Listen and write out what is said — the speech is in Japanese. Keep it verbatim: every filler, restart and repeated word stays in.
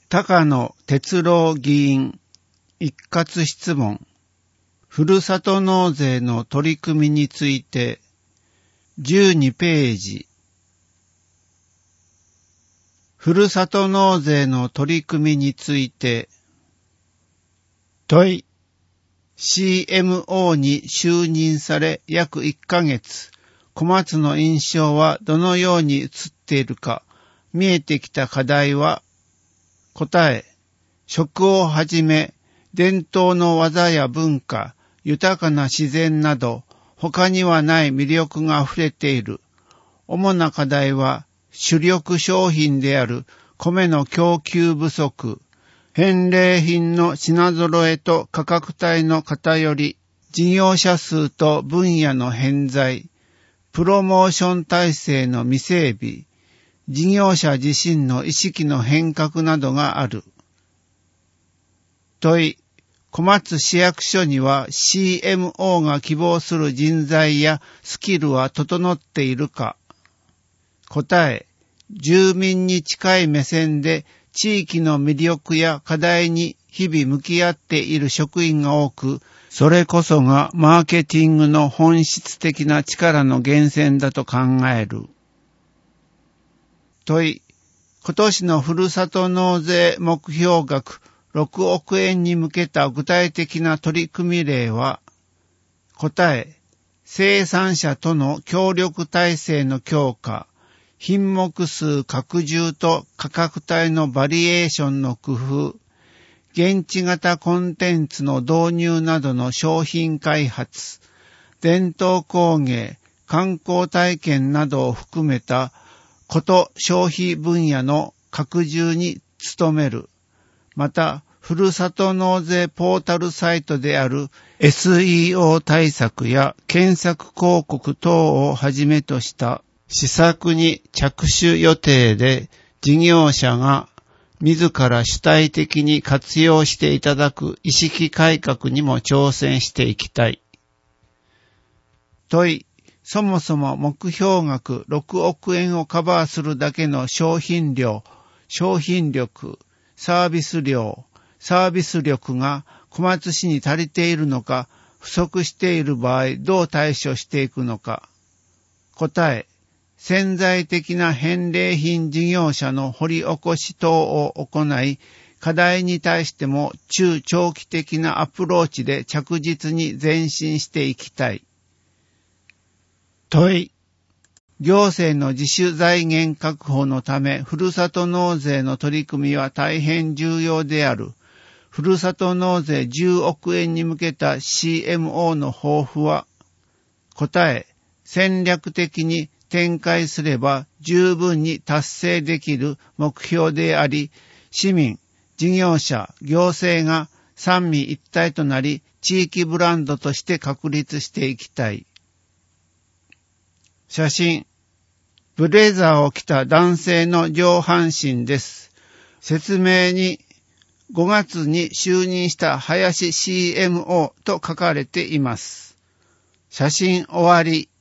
高野哲郎議員一括質問。ふるさと納税の取り組みについてじゅうにページ。ふるさと納税の取り組みについて問い。シーエムオー に就任され約いっかげつ、小松の印象はどのように映っているか、見えてきた課題は、答え、食をはじめ、伝統の技や文化、豊かな自然など、他にはない魅力が溢れている。主な課題は、主力商品である米の供給不足、返礼品の品揃えと価格帯の偏り、事業者数と分野の偏在、プロモーション体制の未整備、事業者自身の意識の変革などがある。問い。小松市役所には シーエムオー が希望する人材やスキルは整っているか。答え。住民に近い目線で地域の魅力や課題に日々向き合っている職員が多く、それこそがマーケティングの本質的な力の源泉だと考える。問い。今年のふるさと納税目標額ろくおくえんに向けた具体的な取り組み例は、答え。生産者との協力体制の強化、品目数拡充と価格帯のバリエーションの工夫、現地型コンテンツの導入などの商品開発、伝統工芸、観光体験などを含めたこと消費分野の拡充に努める。また、ふるさと納税ポータルサイトである エスイーオー 対策や検索広告等をはじめとした施策に着手予定で、事業者が自ら主体的に活用していただく意識改革にも挑戦していきたい。問い。そもそも目標額ろくおくえんをカバーするだけの商品量、商品力、サービス量、サービス力が小松市に足りているのか、不足している場合どう対処していくのか。答え。潜在的な返礼品事業者の掘り起こし等を行い、課題に対しても中長期的なアプローチで着実に前進していきたい。問い。行政の自主財源確保のため、ふるさと納税の取り組みは大変重要である。ふるさと納税じゅうおくえんに向けた シーエムオー の抱負は、答え。戦略的に展開すれば十分に達成できる目標であり、市民、事業者、行政が三位一体となり、地域ブランドとして確立していきたい。写真。ブレザーを着た男性の上半身です。説明にごがつに就任した林 シーエムオー と書かれています。写真終わり。